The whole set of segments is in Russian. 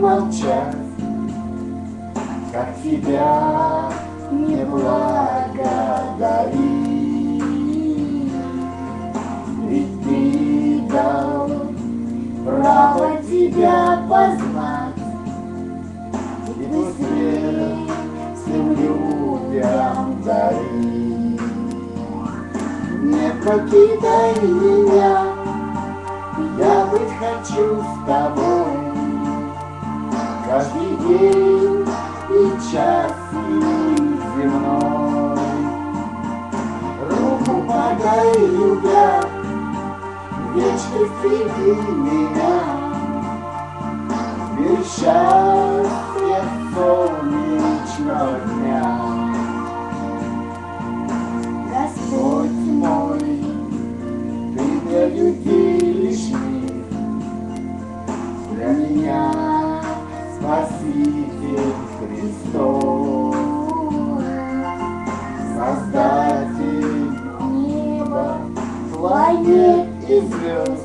молчать, как тебя не благодарить. Ведь ты дал право тебя познать, и ты свет всем людям дари. Не покидай меня, я быть хочу с тобой каждый день и час земной. Руку подай, любя, вечность веди меня, мир счастья солнечного дня. Господь мой, ты для людей лишь мир, для меня Спаситель Христос, Создатель неба, планет и звезд,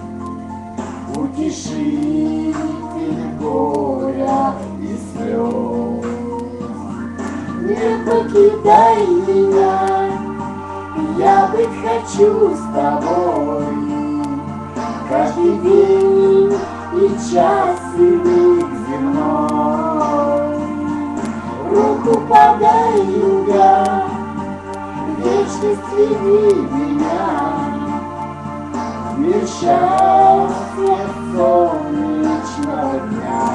утешитель горя и слез. Не покидай меня, я быть хочу с тобой каждый день и час и миг земной. Руку подай, любя, вечность веди меня, мир счастья солнечного дня.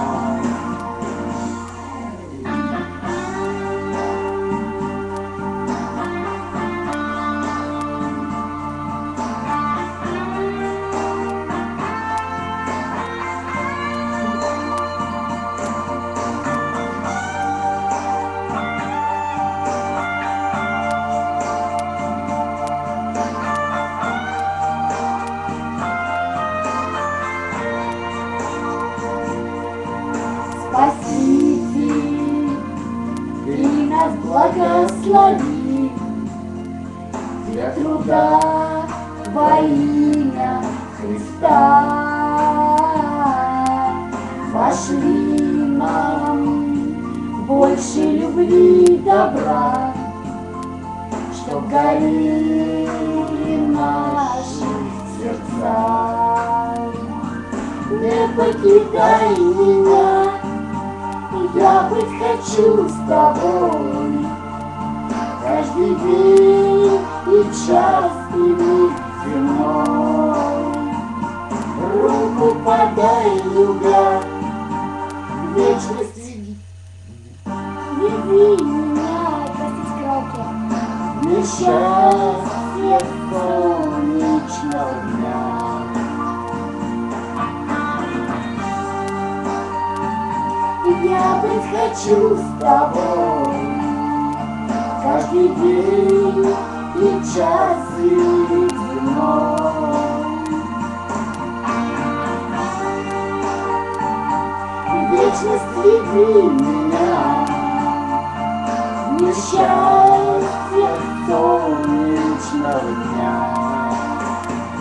Спаситель, ты нас благослови, для труда во имя Христа. Пошли нам больше любви и добра, чтоб горели наши сердца. Не покидай меня, я быть хочу с тобой каждый день и час и миг земной. Руку подай, любя, вечность веди меня, простите громко, мир счастья солнечного дня. Я быть хочу с тобой каждый день и час и миг земной. Вечность веди меня, мир счастья солнечного дня.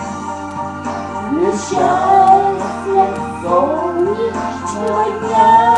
Мир счастья солнечного дня.